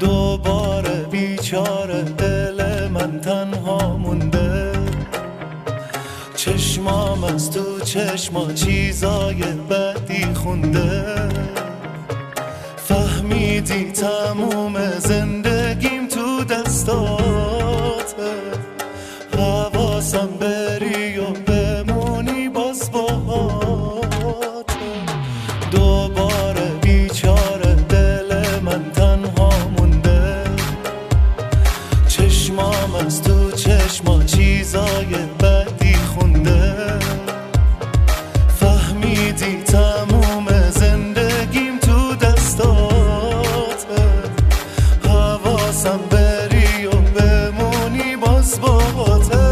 دوباره بیچاره دل من تنها مونده، چشمام از تو چشما چیزای بدی خونده. فهمیدی تموم زندگیم تو دستاته، حواسم بری و بمونی باز باهاته. دوباره بیچاره دل من تنها مونده، چشمام از تو چشما چیزای بدی خونده. فهمیدی تموم زندگیم تو دستاته، حواسم بری و بمونی باز باهاته.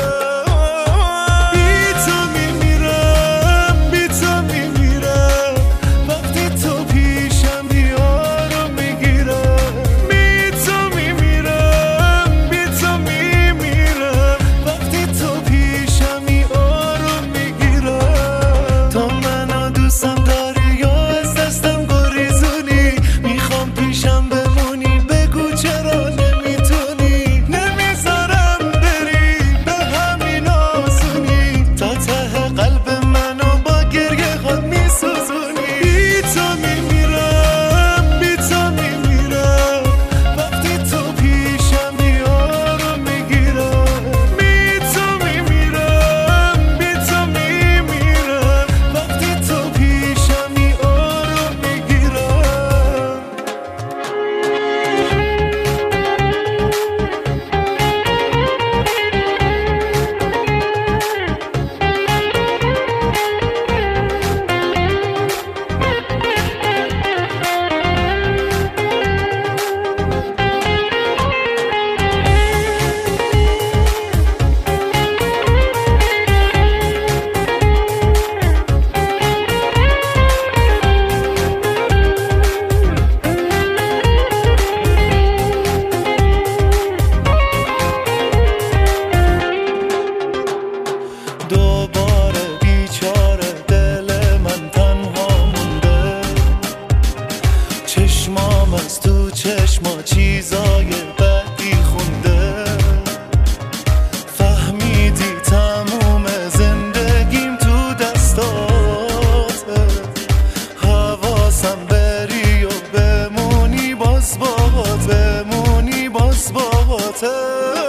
بی تو میمیرم، بی تو میمیرم، وقتی تو پیشم دیارو میگیرم. بی تو میمیرم، بی تو میمیرم، وقتی تو پیشم یارو میگیرم. تو منو دوستم داری یا از دستم گریزونی؟ میخوام پیشم بمونی، بگو چرا نمیتونی؟ نمیذارم بری به همین آسونی، تا ته قلب منو با گریه خود میسوزونی. بی تو میمیرم، بی تو میمیرم، وقتی تو پیشم یارو میگیرم. بی تو میمیرم، بی تو میمیرم، وقتی تو پیشم یارو میگیرم. دوباره بیچاره دل من تنها مونده، چشمام از تو چشما چیزای بدی خونده. فهمیدی تموم زندگیم تو دستاته، حواسم بری و بمونی باز باهات، بمونی باز باهاته.